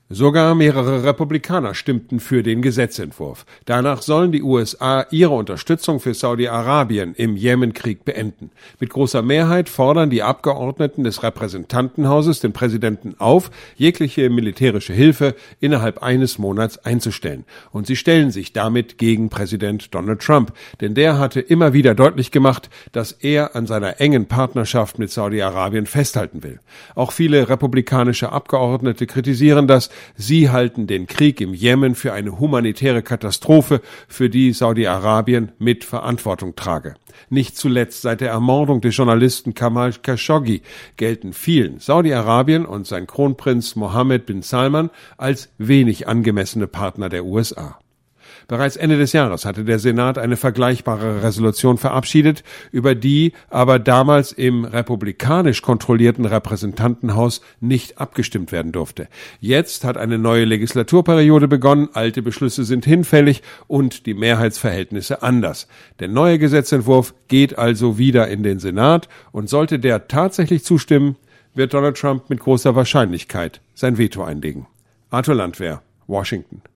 Sogar mehrere Republikaner stimmten für den Gesetzentwurf. Danach sollen die USA ihre Unterstützung für Saudi-Arabien im Jemenkrieg beenden. Mit großer Mehrheit fordern die Abgeordneten des Repräsentantenhauses den Präsidenten auf, jegliche militärische Hilfe innerhalb eines Monats einzustellen. Und sie stellen sich damit gegen Präsident Donald Trump, denn der hatte immer wieder deutlich gemacht, dass er an seiner engen Partnerschaft mit Saudi-Arabien festhalten will. Auch viele republikanische Abgeordnete kritisieren das. Sie halten den Krieg im Jemen für eine humanitäre Katastrophe, für die Saudi-Arabien mit Verantwortung trage. Nicht zuletzt seit der Ermordung des Journalisten Jamal Khashoggi gelten vielen Saudi-Arabien und sein Kronprinz Mohammed bin Salman als wenig angemessene Partner der USA. Bereits Ende des Jahres hatte der Senat eine vergleichbare Resolution verabschiedet, über die aber damals im republikanisch kontrollierten Repräsentantenhaus nicht abgestimmt werden durfte. Jetzt hat eine neue Legislaturperiode begonnen, alte Beschlüsse sind hinfällig und die Mehrheitsverhältnisse anders. Der neue Gesetzentwurf geht also wieder in den Senat und sollte der tatsächlich zustimmen, wird Donald Trump mit großer Wahrscheinlichkeit sein Veto einlegen. Arthur Landwehr, Washington.